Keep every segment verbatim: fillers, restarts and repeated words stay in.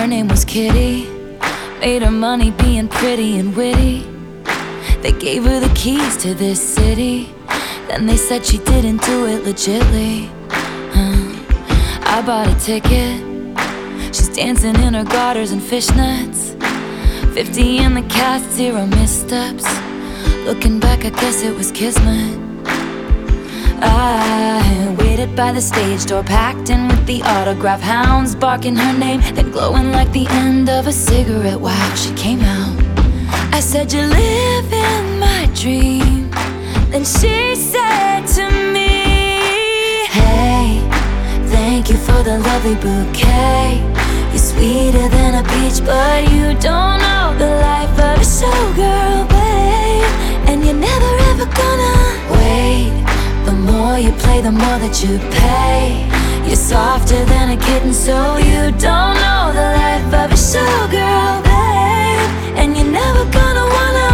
Her name was Kitty, made her money being pretty and witty. They gave her the keys to this city, then they said she didn't do it legitly. huh. I bought a ticket, she's dancing in her garters and fishnets. Fifty in the cast, zero missteps. Looking back, I guess it was kismet. I waited by the stage door, packed in with the autograph hounds, barking her name, then glowing like the end of a cigarette. Wow, she came out. I said, "You live in my dream." Then she said to me, "Hey, thank you for the lovely bouquet. You're sweeter than a peach, but you don't know the life of a showgirl, babe. And you're never ever gonna wait. The more you play, the more that you pay. You're softer than a kitten, so you don't know the life of a showgirl, babe. And you're never gonna wanna."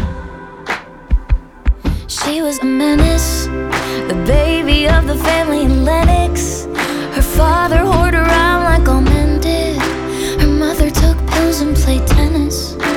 She was a menace, the baby of the family in Lennox. Her father whored around like all men did. Her mother took pills and played tennis.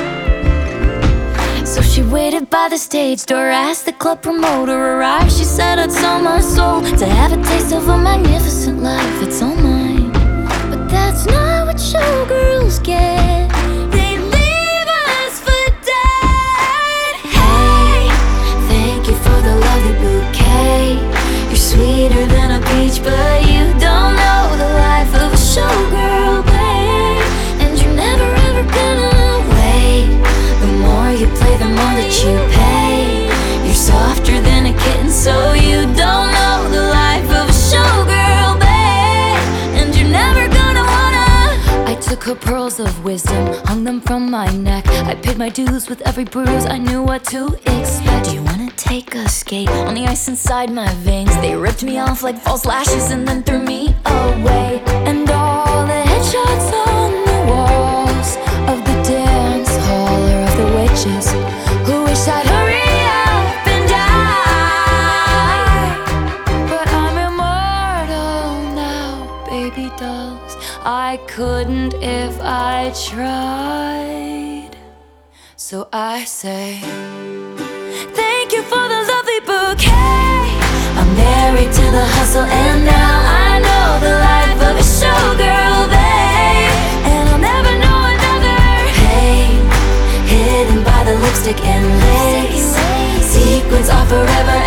So she waited by the stage door, asked the club promoter arrive. She said, "I'd sell my soul to have a taste of a magnificent life. It's all mine." But that's not what showgirls get. They leave us for dead. Hey, thank you for the lovely bouquet. You're sweeter than a peach, but you don't know the life of a showgirl, babe. And you're never ever gonna wait. The more you play, the more that you pay. You're softer than a kitten, so you don't know the life of a showgirl, babe. And you're never gonna wanna. I took her pearls of wisdom, hung them from my neck. I paid my dues with every bruise, I knew what to expect. Do you wanna take a skate on the ice inside my veins? They ripped me off like false lashes and then threw me away. And all the headshots on the walls of the dance hall are of the witches who wish I'd hurry up and die. But I'm immortal now, baby dolls. I couldn't if I tried. So I say, thank you for the lovely bouquet. I'm married to the hustle, and now I know the life of a showgirl, babe. And I'll never know another pain hidden by the lipstick and lace. Sequins are forever